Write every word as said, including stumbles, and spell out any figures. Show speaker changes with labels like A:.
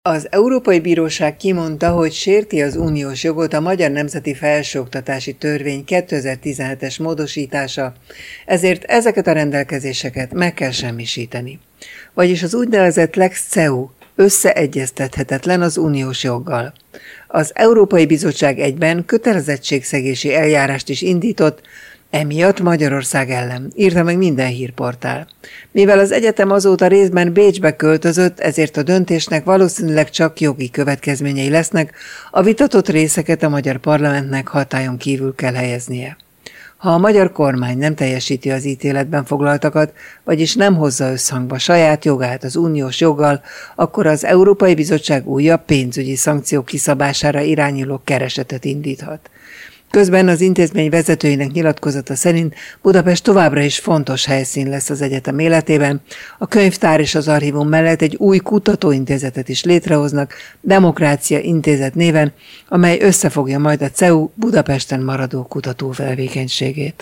A: Az Európai Bíróság kimondta, hogy sérti az uniós jogot a Magyar Nemzeti Felsőoktatási Törvény kétezer-tizenhetes módosítása, ezért ezeket a rendelkezéseket meg kell semmisíteni. Vagyis az úgynevezett Lex cé e u összeegyeztethetetlen az uniós joggal. Az Európai Bizottság egyben kötelezettségszegési eljárást is indított, emiatt Magyarország ellen, írta meg minden hírportál. Mivel az egyetem azóta részben Bécsbe költözött, ezért a döntésnek valószínűleg csak jogi következményei lesznek, a vitatott részeket a magyar parlamentnek hatályon kívül kell helyeznie. Ha a magyar kormány nem teljesíti az ítéletben foglaltakat, vagyis nem hozza összhangba saját jogát az uniós joggal, akkor az Európai Bizottság újabb pénzügyi szankciók kiszabására irányuló keresetet indíthat. Közben az intézmény vezetőinek nyilatkozata szerint Budapest továbbra is fontos helyszín lesz az egyetem életében. A könyvtár és az archívum mellett egy új kutatóintézetet is létrehoznak, Demokrácia Intézet néven, amely összefogja majd a cé e u Budapesten maradó kutatótevékenységét.